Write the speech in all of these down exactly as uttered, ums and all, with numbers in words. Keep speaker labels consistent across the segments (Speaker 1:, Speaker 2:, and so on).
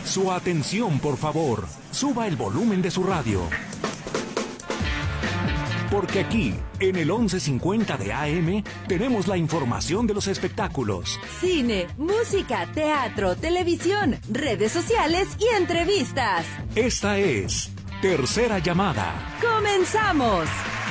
Speaker 1: Su atención, por favor. Suba el volumen de su radio. Porque aquí, en el once cincuenta de A M, tenemos la información de los espectáculos.
Speaker 2: Cine, música, teatro, televisión, redes sociales y entrevistas.
Speaker 1: Esta es Tercera Llamada.
Speaker 2: ¡Comenzamos!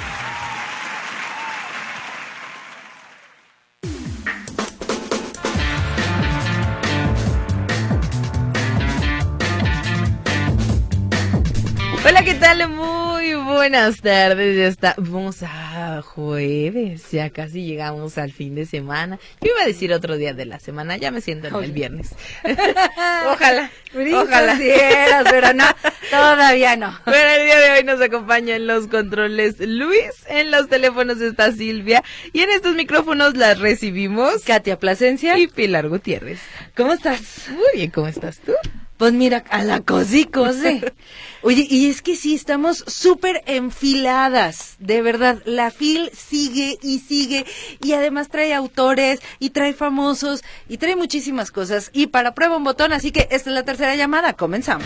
Speaker 2: Hola, ¿qué tal? Muy buenas tardes. Ya estamos a jueves, ya casi llegamos al fin de semana. Yo iba a decir otro día de la semana, ya me siento en el viernes. Ojalá, ojalá.
Speaker 3: Quisieras, pero no, todavía no.
Speaker 2: Pero el día de hoy nos acompaña en los controles Luis, en los teléfonos está Silvia y en estos micrófonos las recibimos
Speaker 3: Katia Plasencia
Speaker 2: y Pilar Gutiérrez.
Speaker 3: ¿Cómo estás?
Speaker 2: Muy bien, ¿cómo estás tú?
Speaker 3: Pues mira, a la cosí cose. Oye, y es que sí, estamos súper enfiladas, de verdad. La F I L sigue y sigue, y además trae autores, y trae famosos, y trae muchísimas cosas. Y para prueba un botón, así que esta es la tercera llamada, comenzamos.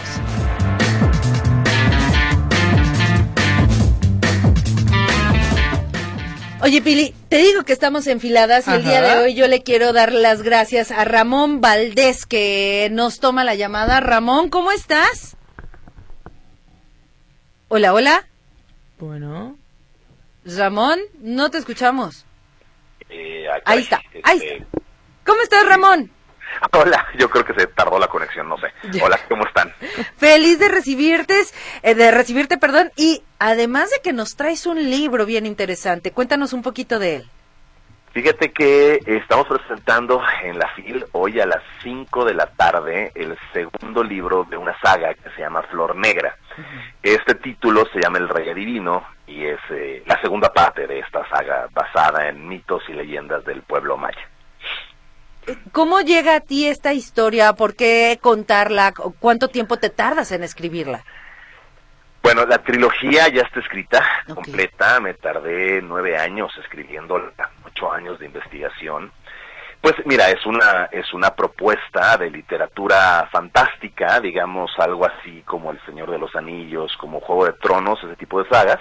Speaker 3: Oye, Pili, te digo que estamos enfiladas y Ajá. el día de hoy yo le quiero dar las gracias a Ramón Valdés que nos toma la llamada. Ramón, ¿cómo estás? Hola, hola.
Speaker 2: Bueno.
Speaker 3: Ramón, no te escuchamos.
Speaker 4: Eh, acá,
Speaker 3: ahí está,
Speaker 4: este...
Speaker 3: ahí está. ¿Cómo estás, Ramón?
Speaker 4: Hola, yo creo que se tardó la conexión, no sé. Hola, ¿cómo están?
Speaker 3: Feliz de recibirte, eh, de recibirte, perdón, y además de que nos traes un libro bien interesante, cuéntanos un poquito de él.
Speaker 4: Fíjate que estamos presentando en la F I L hoy a las cinco de la tarde el segundo libro de una saga que se llama Flor Negra. Uh-huh. Este título se llama El Rey Adivino y es eh, la segunda parte de esta saga basada en mitos y leyendas del pueblo maya.
Speaker 3: ¿Cómo llega a ti esta historia? ¿Por qué contarla? ¿Cuánto tiempo te tardas en escribirla?
Speaker 4: Bueno, la trilogía ya está escrita, okay. completa. Me tardé nueve años escribiéndola, ocho años de investigación. Pues mira, es una es una propuesta de literatura fantástica, digamos algo así como El Señor de los Anillos, como Juego de Tronos, ese tipo de sagas.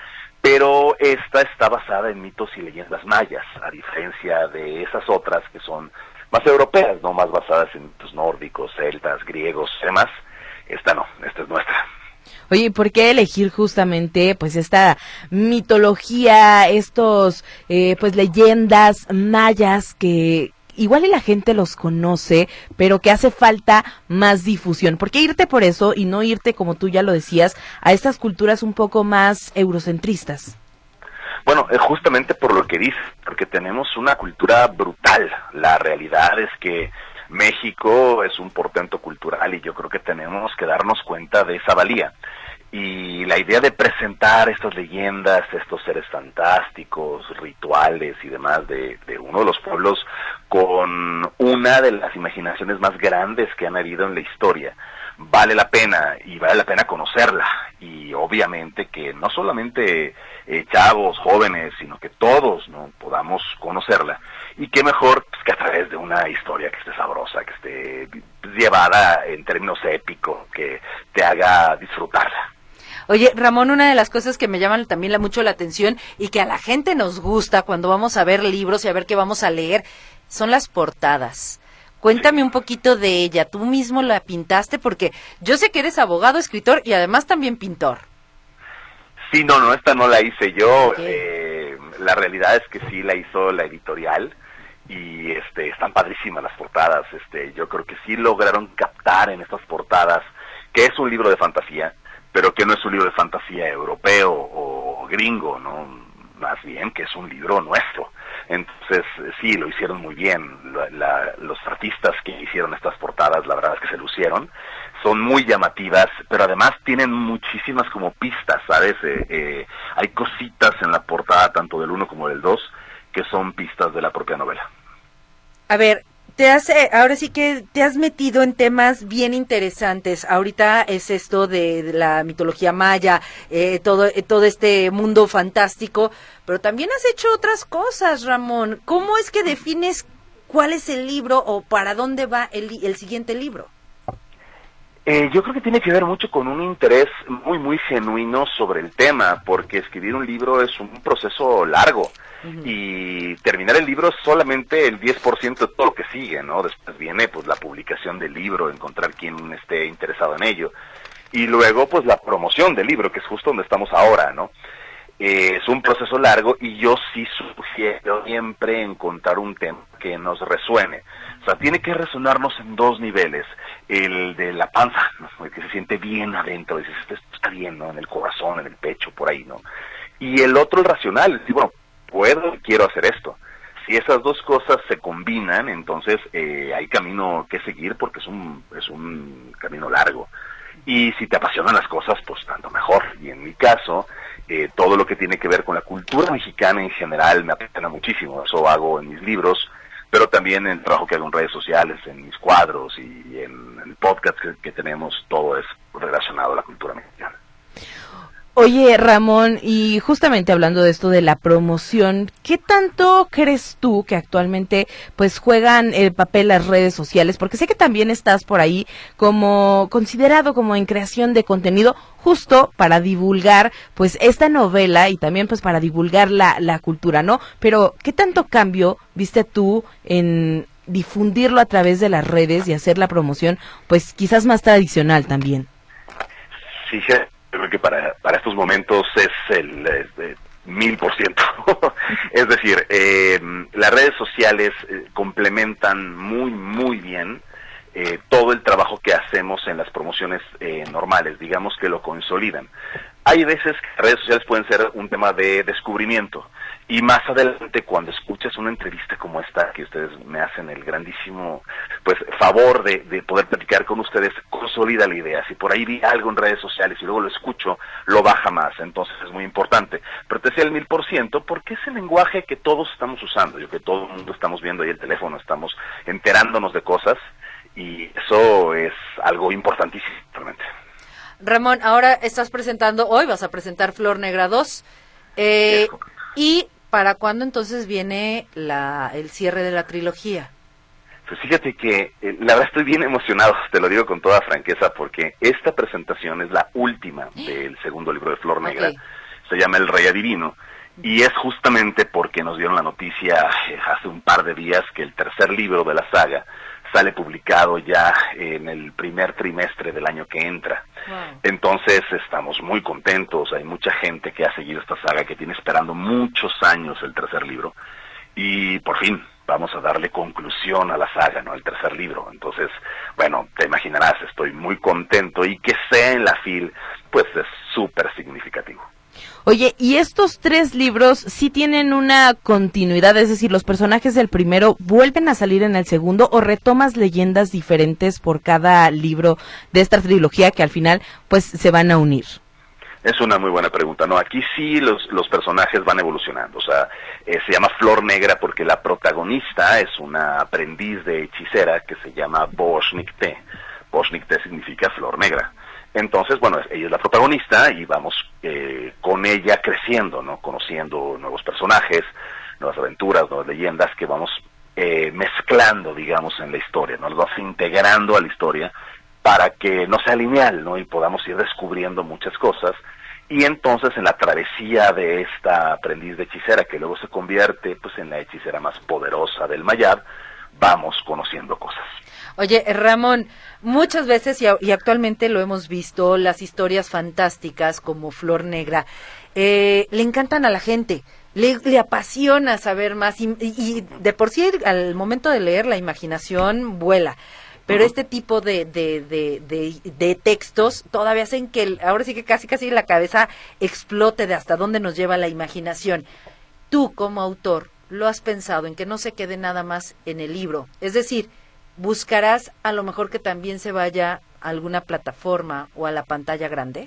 Speaker 4: Pero esta está basada en mitos y leyendas mayas, a diferencia de esas otras que son más europeas, no más basadas en mitos nórdicos, celtas, griegos, demás. Esta no, esta es nuestra.
Speaker 2: Oye, ¿por qué elegir justamente pues esta mitología, estos eh, pues leyendas mayas que igual y la gente los conoce, pero que hace falta más difusión? ¿Por qué irte por eso y no irte, como tú ya lo decías, a estas culturas un poco más eurocentristas?
Speaker 4: Bueno, es justamente por lo que dices, porque tenemos una cultura brutal. La realidad es que México es un portento cultural y yo creo que tenemos que darnos cuenta de esa valía. Y la idea de presentar estas leyendas, estos seres fantásticos, rituales y demás de, de uno de los pueblos con una de las imaginaciones más grandes que han habido en la historia, vale la pena y vale la pena conocerla. Y obviamente que no solamente eh, chavos, jóvenes, sino que todos no podamos conocerla. Y qué mejor pues, que a través de una historia que esté sabrosa, que esté llevada en términos épicos, que te haga disfrutarla.
Speaker 3: Oye, Ramón, una de las cosas que me llaman también la, mucho la atención y que a la gente nos gusta cuando vamos a ver libros y a ver qué vamos a leer, son las portadas. Cuéntame un poquito de ella. Tú mismo la pintaste porque yo sé que eres abogado, escritor y además también pintor.
Speaker 4: Sí, no, no, esta no la hice yo. Okay. Eh, la realidad es que sí la hizo la editorial y este están padrísimas las portadas. Este, yo creo que sí lograron captar en estas portadas que es un libro de fantasía, pero que no es un libro de fantasía europeo o gringo, ¿no? Más bien que es un libro nuestro. Entonces, sí, lo hicieron muy bien. La, la, los artistas que hicieron estas portadas, la verdad es que se lucieron. Son muy llamativas, pero además tienen muchísimas como pistas, ¿sabes? Eh, eh, hay cositas en la portada, tanto del uno como del dos, que son pistas de la propia novela.
Speaker 3: A ver, te has, eh, ahora sí que te has metido en temas bien interesantes. Ahorita es esto de, de la mitología maya, eh, todo, eh, todo este mundo fantástico, pero también has hecho otras cosas, Ramón. ¿Cómo es que defines cuál es el libro o para dónde va el, el siguiente libro?
Speaker 4: Eh, yo creo que tiene que ver mucho con un interés muy, muy genuino sobre el tema, porque escribir un libro es un proceso largo. Uh-huh. Y terminar el libro es solamente el diez por ciento de todo lo que sigue, ¿no? Después viene pues la publicación del libro, encontrar quien esté interesado en ello. Y luego pues la promoción del libro, que es justo donde estamos ahora, ¿no? Eh, es un proceso largo y yo sí sugiero siempre encontrar un tema que nos resuene. O sea, tiene que resonarnos en dos niveles. El de la panza, ¿no? El que se siente bien adentro, dices, esto está bien, ¿no? En el corazón, en el pecho, por ahí, ¿no? Y el otro, el racional, es decir, bueno, puedo, quiero hacer esto. Si esas dos cosas se combinan, entonces eh, hay camino que seguir porque es un, es un camino largo. Y si te apasionan las cosas, pues tanto mejor. Y en mi caso, eh, todo lo que tiene que ver con la cultura mexicana en general me apasiona muchísimo. Eso hago en mis libros, pero también en el trabajo que hago en redes sociales, en mis cuadros y en el podcast que, que tenemos, todo es relacionado a la cultura mexicana.
Speaker 2: Oye, Ramón, y justamente hablando de esto de la promoción, ¿qué tanto crees tú que actualmente pues juegan el papel las redes sociales? Porque sé que también estás por ahí como considerado como en creación de contenido justo para divulgar pues esta novela y también pues para divulgar la, la cultura, ¿no? Pero ¿qué tanto cambio viste tú en difundirlo a través de las redes y hacer la promoción pues quizás más tradicional también?
Speaker 4: Sí, sí. Yo creo que para, para estos momentos es el eh, mil por ciento. Es decir, eh, las redes sociales eh, complementan muy, muy bien eh, todo el trabajo que hacemos en las promociones eh, normales, digamos que lo consolidan. Hay veces que las redes sociales pueden ser un tema de descubrimiento. Y más adelante, cuando escuchas una entrevista como esta, que ustedes me hacen el grandísimo pues favor de, de poder platicar con ustedes, consolida la idea. Si por ahí vi algo en redes sociales y luego lo escucho, lo baja más. Entonces es muy importante. Pero te decía el mil por ciento porque es el lenguaje que todos estamos usando. Yo que todo el mundo estamos viendo ahí el teléfono, estamos enterándonos de cosas y eso es algo importantísimo realmente.
Speaker 3: Ramón, ahora estás presentando, hoy vas a presentar Flor Negra dos. Eh, y ¿para cuándo entonces viene la, el cierre de la trilogía?
Speaker 4: Pues fíjate que eh, la verdad estoy bien emocionado, te lo digo con toda franqueza, porque esta presentación es la última del segundo libro de Flor Negra, okay. Se llama El Rey Adivino, y es justamente porque nos dieron la noticia eh, hace un par de días que el tercer libro de la saga sale publicado ya en el primer trimestre del año que entra. Wow. Entonces estamos muy contentos, hay mucha gente que ha seguido esta saga, que tiene esperando muchos años el tercer libro, y por fin vamos a darle conclusión a la saga, ¿no? El tercer libro. Entonces, bueno, te imaginarás, estoy muy contento, y que sea en la FIL, pues es súper significativo.
Speaker 2: Oye, ¿y estos tres libros sí tienen una continuidad? Es decir, ¿los personajes del primero vuelven a salir en el segundo o retomas leyendas diferentes por cada libro de esta trilogía que al final pues se van a unir?
Speaker 4: Es una muy buena pregunta. No, aquí sí los, los personajes van evolucionando. O sea, eh, se llama Flor Negra porque la protagonista es una aprendiz de hechicera que se llama Bo-Shnik-Te. Bo-Shnik-Te significa Flor Negra. Entonces, bueno, ella es la protagonista y vamos eh, con ella creciendo, ¿no? Conociendo nuevos personajes, nuevas aventuras, nuevas leyendas que vamos eh, mezclando, digamos, en la historia, ¿no? Los vamos integrando a la historia para que no sea lineal, ¿no? Y podamos ir descubriendo muchas cosas. Y entonces en la travesía de esta aprendiz de hechicera, que luego se convierte pues en la hechicera más poderosa del Mayab, vamos conociendo cosas.
Speaker 3: Oye, Ramón, muchas veces y, y actualmente lo hemos visto, las historias fantásticas como Flor Negra, eh, le encantan a la gente, le, le apasiona saber más y, y de por sí al momento de leer la imaginación vuela. Pero uh-huh. este tipo de, de, de, de, de textos todavía hacen que el, ahora sí que casi casi la cabeza explote de hasta dónde nos lleva la imaginación. Tú como autor lo has pensado en que no se quede nada más en el libro, es decir, ¿buscarás a lo mejor que también se vaya a alguna plataforma o a la pantalla grande?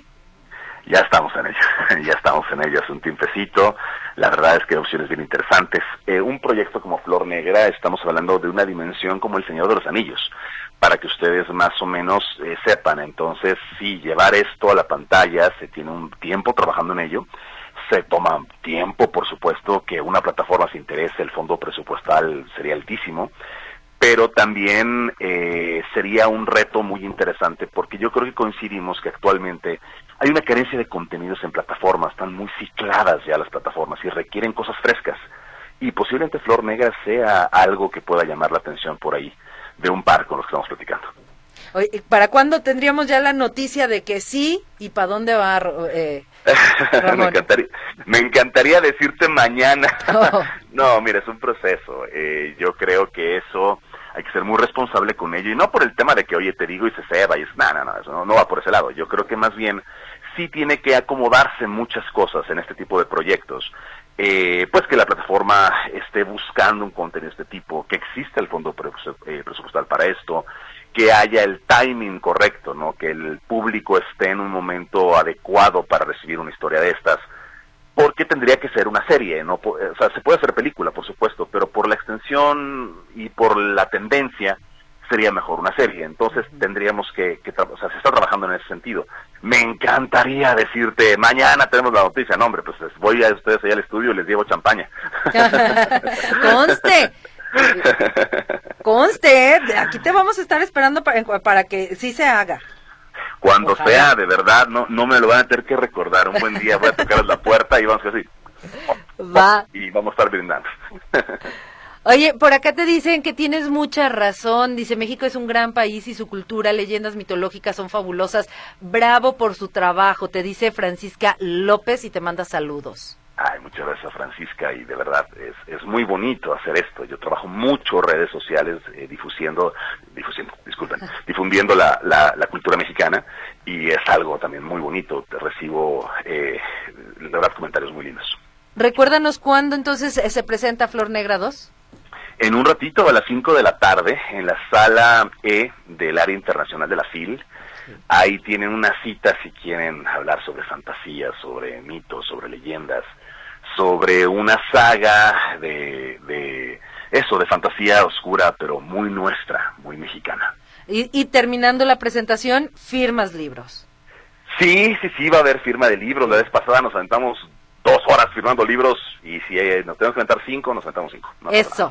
Speaker 4: Ya estamos en ello, ya estamos en ello hace un tiempecito. La verdad es que hay opciones bien interesantes. Eh, un proyecto como Flor Negra, estamos hablando de una dimensión como El Señor de los Anillos, para que ustedes más o menos eh, sepan. Entonces, sí, llevar esto a la pantalla, se tiene un tiempo trabajando en ello, se toma tiempo, por supuesto, que una plataforma se interese, el fondo presupuestal sería altísimo, pero también eh, sería un reto muy interesante, porque yo creo que coincidimos que actualmente hay una carencia de contenidos en plataformas, están muy cicladas ya las plataformas y requieren cosas frescas, y posiblemente Flor Negra sea algo que pueda llamar la atención por ahí, de un par con los que estamos platicando.
Speaker 3: Oye, ¿para cuándo tendríamos ya la noticia de que sí y para dónde va, eh, Ramón?
Speaker 4: me, encantaría, me encantaría decirte mañana.
Speaker 3: Oh.
Speaker 4: No, mira, es un proceso. Eh, yo creo que eso hay que ser muy responsable con ello, y no por el tema de que, oye, te digo y se ceba, y es, no, no, no, eso no, no va por ese lado. Yo creo que más bien sí tiene que acomodarse muchas cosas en este tipo de proyectos. Eh, pues que la plataforma esté buscando un contenido de este tipo, que exista el fondo presupuestal para esto, que haya el timing correcto, ¿no? Que el público esté en un momento adecuado para recibir una historia de estas, porque tendría que ser una serie, ¿no? O sea, se puede hacer película, por supuesto, pero por la extensión y por la tendencia sería mejor una serie. Entonces tendríamos que, que o sea, se está trabajando en ese sentido. Me encantaría decirte, mañana tenemos la noticia. No, hombre, pues voy a ustedes allá al estudio y les llevo champaña.
Speaker 3: Conste. Conste, aquí te vamos a estar esperando para, para que sí se haga.
Speaker 4: Cuando
Speaker 3: Ojalá.
Speaker 4: sea, de verdad, no no me lo van a tener que recordar. Un buen día voy a tocar la puerta y vamos a decir,
Speaker 3: Va.
Speaker 4: y vamos a estar brindando.
Speaker 3: Oye, por acá te dicen que tienes mucha razón. Dice, México es un gran país y su cultura, leyendas mitológicas son fabulosas. Bravo por su trabajo, te dice Francisca López y te manda saludos.
Speaker 4: Ay, muchas gracias, Francisca, y de verdad es es muy bonito hacer esto. Yo trabajo mucho en redes sociales eh, difusiendo, difusiendo, disculpen, difundiendo la, la, la cultura mexicana, y es algo también muy bonito. Te recibo, eh, de verdad, comentarios muy lindos.
Speaker 3: Recuérdanos cuándo entonces eh, se presenta Flor Negra dos.
Speaker 4: En un ratito, a las cinco de la tarde, en la sala E del área internacional de la F I L. Ahí tienen una cita si quieren hablar sobre fantasía, sobre mitos, sobre leyendas, sobre una saga de, de eso, de fantasía oscura, pero muy nuestra, muy mexicana.
Speaker 3: Y, y terminando la presentación, firmas libros.
Speaker 4: Sí, sí, sí, va a haber firma de libros. La vez pasada nos aventamos dos horas firmando libros, y si eh, nos tenemos que aventar cinco, nos aventamos cinco. No
Speaker 3: Eso.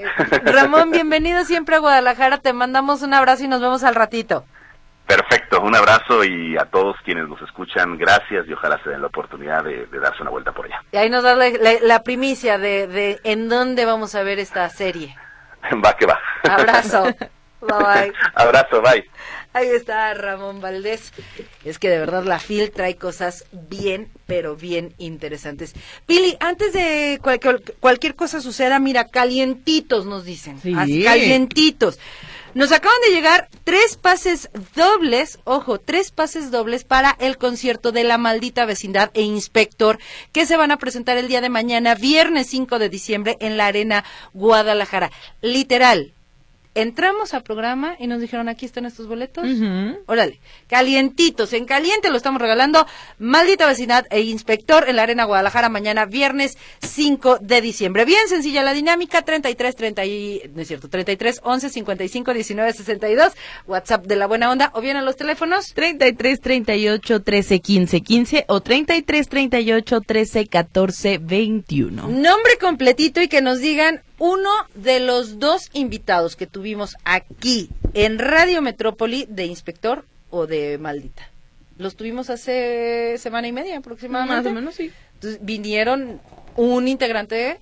Speaker 3: Ramón, bienvenido siempre a Guadalajara, te mandamos un abrazo y nos vemos al ratito.
Speaker 4: Perfecto, un abrazo, y a todos quienes nos escuchan, gracias, y ojalá se den la oportunidad de, de darse una vuelta por allá.
Speaker 3: Y ahí nos da la, la, la primicia de, de en dónde vamos a ver esta serie.
Speaker 4: Va que va.
Speaker 3: Abrazo. Bye bye.
Speaker 4: Abrazo, bye.
Speaker 3: Ahí está Ramón Valdés. Es que de verdad la F I L trae cosas bien, pero bien interesantes. Pili, antes de cualquier, cualquier cosa suceda, mira, calientitos nos dicen.
Speaker 2: Sí.
Speaker 3: Así, calientitos. Nos acaban de llegar tres pases dobles, ojo, tres pases dobles para el concierto de La Maldita Vecindad e Inspector, que se van a presentar el día de mañana, viernes cinco de diciembre, en la Arena Guadalajara. Literal, entramos al programa y nos dijeron, aquí están estos boletos.
Speaker 2: Uh-huh.
Speaker 3: Órale, calientitos, en caliente lo estamos regalando. Maldita Vecindad e Inspector en la Arena Guadalajara, mañana viernes cinco de diciembre. Bien sencilla la dinámica, treinta y tres, treinta y, no es cierto, treinta y tres, once, cincuenta y cinco, diecinueve, sesenta y dos, WhatsApp de La Buena Onda, o bien a los teléfonos.
Speaker 2: treinta y tres, treinta y ocho, trece, quince, quince o treinta y tres, treinta y ocho, trece, catorce, veintiuno.
Speaker 3: Nombre completito y que nos digan uno de los dos invitados que tuvimos aquí en Radio Metrópoli, de Inspector o de Maldita. Los tuvimos hace semana y media aproximadamente.
Speaker 2: Más o menos, sí.
Speaker 3: Entonces vinieron un integrante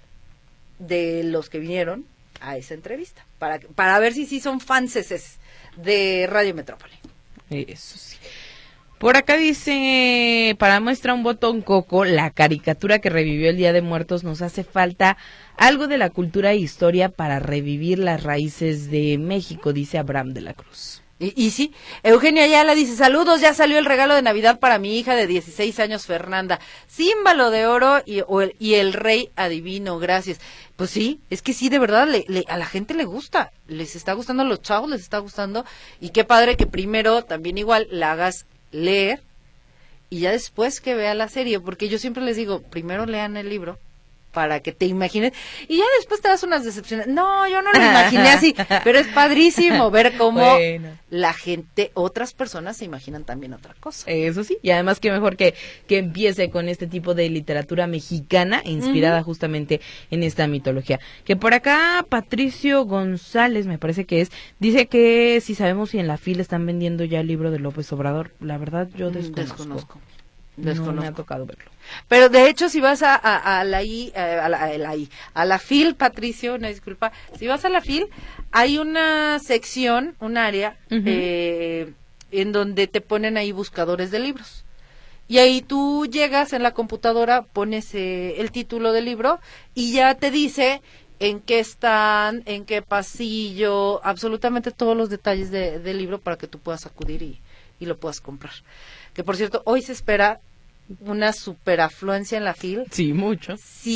Speaker 3: de los que vinieron a esa entrevista, para, para ver si sí son fanses de Radio Metrópoli.
Speaker 2: Eso sí. Por acá dice, para muestra un botón Coco, la caricatura que revivió el Día de Muertos, nos hace falta algo de la cultura e historia para revivir las raíces de México, dice Abraham de la Cruz.
Speaker 3: Y, y sí, Eugenia Ayala dice, saludos, ya salió el regalo de Navidad para mi hija de dieciséis años, Fernanda. Címbalo de oro y, o el, y el rey adivino, gracias. Pues sí, es que sí, de verdad, le, le, a la gente le gusta, les está gustando, a los chavos les está gustando, y qué padre que primero también igual la hagas leer y ya después que vea la serie, porque yo siempre les digo, primero lean el libro para que te imagines, y ya después te das unas decepciones. No, yo no lo imaginé así, pero es padrísimo ver cómo bueno. la gente, otras personas se imaginan también otra cosa.
Speaker 2: Eso sí, y además que mejor que, que empiece con este tipo de literatura mexicana, inspirada uh-huh. justamente en esta mitología. Que por acá, Patricio González, me parece que es, dice que si sabemos si en la fila están vendiendo ya el libro de López Obrador. La verdad, yo desconozco.
Speaker 3: Desconozco.
Speaker 2: Desconozco. No me ha tocado verlo.
Speaker 3: Pero de hecho, si vas a, a, a la I, a la, a la I, a la FIL, Patricio, una disculpa, si vas a la FIL, hay una sección, un área, uh-huh. eh, en donde te ponen ahí buscadores de libros. Y ahí tú llegas en la computadora, pones eh, el título del libro y ya te dice en qué están, en qué pasillo, absolutamente todos los detalles de, del libro para que tú puedas acudir y, y lo puedas comprar. Que por cierto, hoy se espera una super afluencia en la FIL.
Speaker 2: Sí, mucho.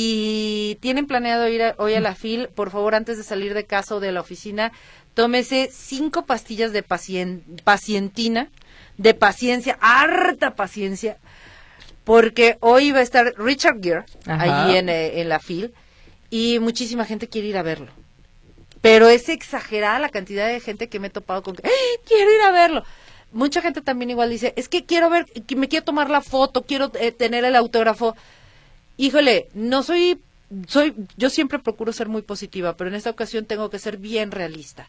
Speaker 3: Si tienen planeado ir a, hoy a la FIL, por favor, antes de salir de casa o de la oficina, tómese cinco pastillas de pacien, pacientina, de paciencia, harta paciencia, porque hoy va a estar Richard Gere allí en, en la FIL y muchísima gente quiere ir a verlo. Pero es exagerada la cantidad de gente que me he topado con que ¡ay, quiero ir a verlo! Mucha gente también igual dice, es que quiero ver, que me quiero tomar la foto, quiero eh, tener el autógrafo. Híjole, no soy, soy, yo siempre procuro ser muy positiva, pero en esta ocasión tengo que ser bien realista.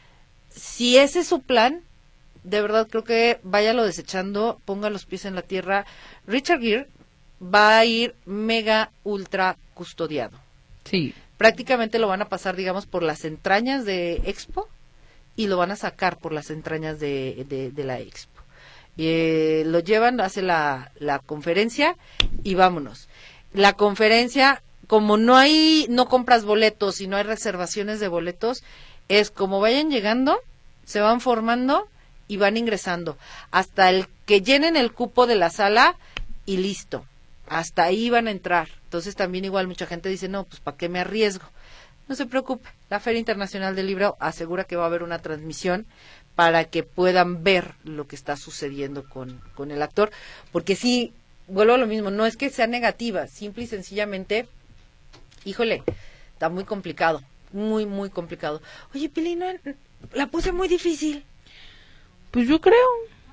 Speaker 3: Si ese es su plan, de verdad creo que váyalo desechando, ponga los pies en la tierra. Richard Gere va a ir mega ultra custodiado.
Speaker 2: Sí.
Speaker 3: Prácticamente lo van a pasar, digamos, por las entrañas de Expo, y lo van a sacar por las entrañas de, de, de la Expo. Eh, lo llevan, hace la, la conferencia y vámonos. La conferencia, como no hay, no compras boletos y no hay reservaciones de boletos, es como vayan llegando, se van formando y van ingresando. Hasta el que llenen el cupo de la sala y listo. Hasta ahí van a entrar. Entonces también igual mucha gente dice, no, pues ¿para qué me arriesgo? No se preocupe, la Feria Internacional del Libro asegura que va a haber una transmisión para que puedan ver lo que está sucediendo con, con el actor, porque sí, vuelvo a lo mismo, no es que sea negativa, simple y sencillamente, híjole, está muy complicado, muy, muy complicado. Oye, Pili, no, la puse muy difícil.
Speaker 2: Pues yo creo,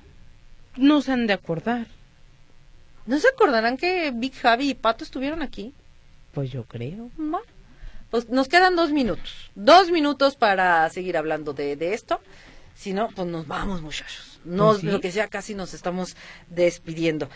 Speaker 2: no se han de acordar.
Speaker 3: ¿No se acordarán que Big Javi y Pato estuvieron aquí?
Speaker 2: Pues yo creo.
Speaker 3: ¿No? Pues nos quedan dos minutos, dos minutos para seguir hablando de, de esto, si no, pues nos vamos muchachos, no, pues sí. Lo que sea, casi nos estamos despidiendo.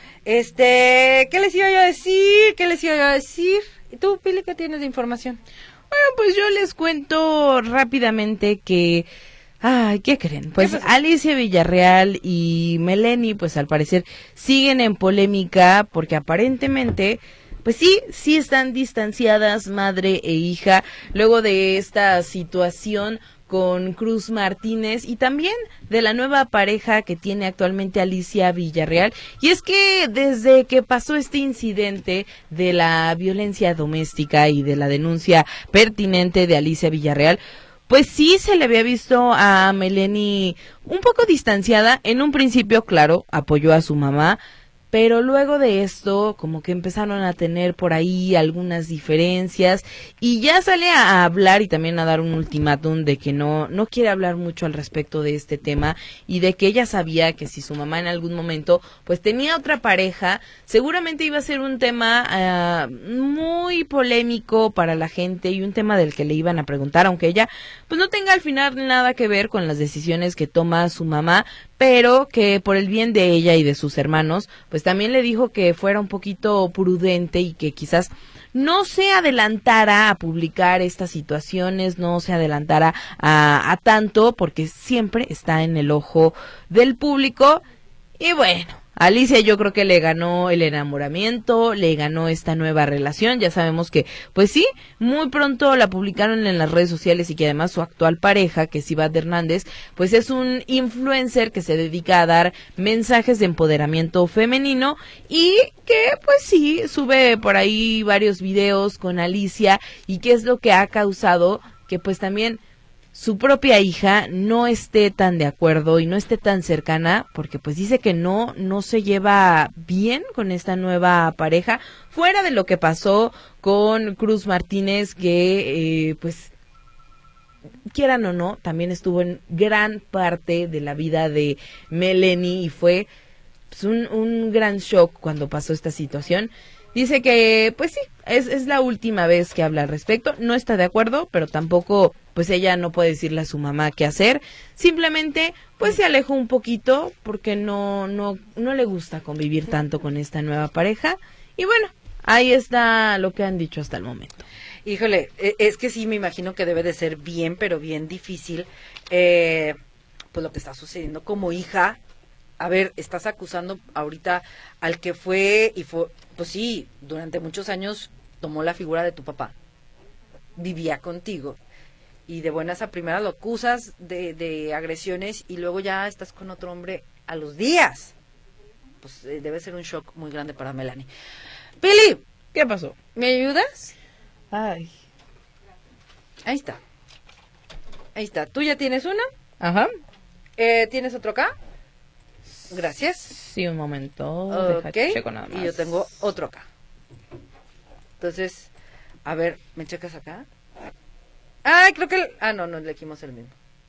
Speaker 3: Este, ¿qué les iba yo a decir? ¿Qué les iba yo a decir? ¿Y tú, Pili, qué tienes de información?
Speaker 2: Bueno, pues yo les cuento rápidamente que, ay, ¿qué creen? Pues ¿Qué Alicia Villarreal y Melanie, pues al parecer siguen en polémica porque aparentemente pues sí, sí están distanciadas madre e hija luego de esta situación con Cruz Martínez y también de la nueva pareja que tiene actualmente Alicia Villarreal. Y es que desde que pasó este incidente de la violencia doméstica y de la denuncia pertinente de Alicia Villarreal, pues sí se le había visto a Melanie un poco distanciada. En un principio, claro, apoyó a su mamá, pero luego de esto, como que empezaron a tener por ahí algunas diferencias y ya sale a hablar y también a dar un ultimátum de que no no quiere hablar mucho al respecto de este tema y de que ella sabía que si su mamá en algún momento pues tenía otra pareja, seguramente iba a ser un tema uh, muy polémico para la gente y un tema del que le iban a preguntar, aunque ella pues no tenga al final nada que ver con las decisiones que toma su mamá, pero que por el bien de ella y de sus hermanos, pues también le dijo que fuera un poquito prudente y que quizás no se adelantara a publicar estas situaciones, no se adelantara a, a tanto, porque siempre está en el ojo del público. Y bueno, Alicia yo creo que le ganó el enamoramiento, le ganó esta nueva relación. Ya sabemos que, pues sí, muy pronto la publicaron en las redes sociales y que además su actual pareja, que es Iván Hernández, pues es un influencer que se dedica a dar mensajes de empoderamiento femenino y que pues sí, sube por ahí varios videos con Alicia y que es lo que ha causado que pues también su propia hija no esté tan de acuerdo y no esté tan cercana, porque pues dice que no, no se lleva bien con esta nueva pareja, fuera de lo que pasó con Cruz Martínez, que eh, pues quieran o no, también estuvo en gran parte de la vida de Melanie y fue pues, un, un gran shock cuando pasó esta situación. Dice que, pues sí, es, es la última vez que habla al respecto, no está de acuerdo, pero tampoco, pues ella no puede decirle a su mamá qué hacer, simplemente, pues se alejó un poquito porque no, no, no le gusta convivir tanto con esta nueva pareja, y bueno, ahí está lo que han dicho hasta el momento.
Speaker 3: Híjole, es que sí me imagino que debe de ser bien, pero bien difícil, eh, pues lo que está sucediendo como hija. A ver, estás acusando ahorita al que fue y fue, pues sí, durante muchos años tomó la figura de tu papá, vivía contigo y de buenas a primeras lo acusas de, de agresiones y luego ya estás con otro hombre a los días. Pues eh, debe ser un shock muy grande para Melanie. Pili,
Speaker 2: ¿Qué pasó?
Speaker 3: ¿me ayudas?
Speaker 2: Ay.
Speaker 3: Ahí está. Ahí está. ¿Tú ya tienes uno?
Speaker 2: Ajá.
Speaker 3: Eh, ¿Tienes otro acá? Gracias.
Speaker 2: Sí, un momento.
Speaker 3: Ok,
Speaker 2: Deja, checo nada más.
Speaker 3: y yo tengo otro acá. Entonces, a ver, ¿me checas acá? Ay, creo que... El, ah, no, no, elegimos el mismo.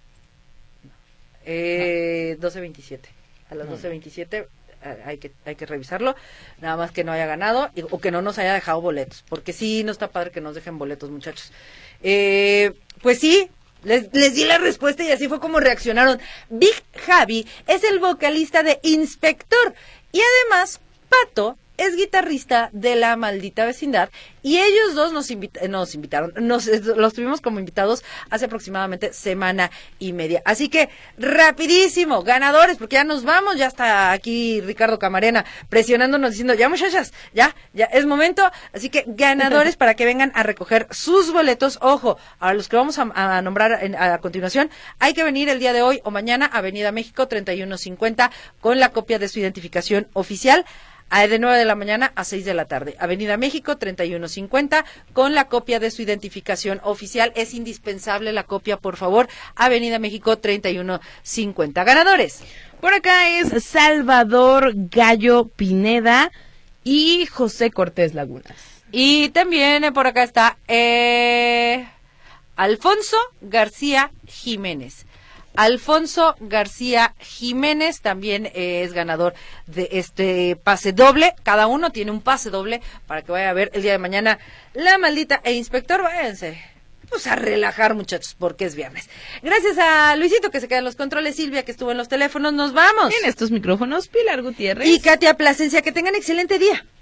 Speaker 3: Eh, doce veintisiete. A las doce veintisiete hay que hay que revisarlo. Nada más que no haya ganado y, o que no nos haya dejado boletos. Porque sí, no está padre que nos dejen boletos, muchachos. Eh, pues sí. Les, les di la respuesta y así fue como reaccionaron. Big Javi es el vocalista de Inspector y además Pato es guitarrista de La Maldita Vecindad y ellos dos nos, invita- nos invitaron, nos los tuvimos como invitados hace aproximadamente semana y media. Así que rapidísimo, ganadores, porque ya nos vamos, ya está aquí Ricardo Camarena presionándonos diciendo, ya muchachas, ya, ya es momento, así que ganadores para que vengan a recoger sus boletos. Ojo, a los que vamos a, a nombrar en, a continuación, hay que venir el día de hoy o mañana a Avenida México treinta y uno cincuenta con la copia de su identificación oficial. De nueve de la mañana a seis de la tarde. Avenida México, treinta y uno cincuenta, con la copia de su identificación oficial. Es indispensable la copia, por favor. Avenida México, treinta y uno cincuenta. Ganadores.
Speaker 2: Por acá es Salvador Gallo Pineda y José Cortés Lagunas.
Speaker 3: Y también eh, por acá está eh, Alfonso García Jiménez. Alfonso García Jiménez también eh, es ganador de este pase doble. Cada uno tiene un pase doble para que vaya a ver el día de mañana La Maldita e Inspector. Váyanse pues a relajar, muchachos, porque es viernes. Gracias a Luisito que se queda en los controles, Silvia que estuvo en los teléfonos. Nos vamos.
Speaker 2: En estos micrófonos, Pilar Gutiérrez
Speaker 3: y Katia Plasencia. Que tengan excelente día.